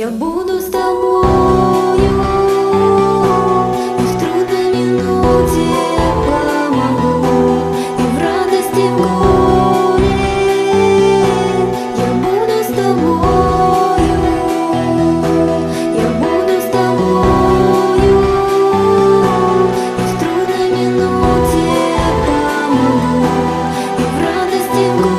Я буду с тобою, и в трудной минуте помогу, и в радости, и в горе. Я буду с тобою, я буду с тобою, и в трудной минуте помогу, и в радости, и в горе.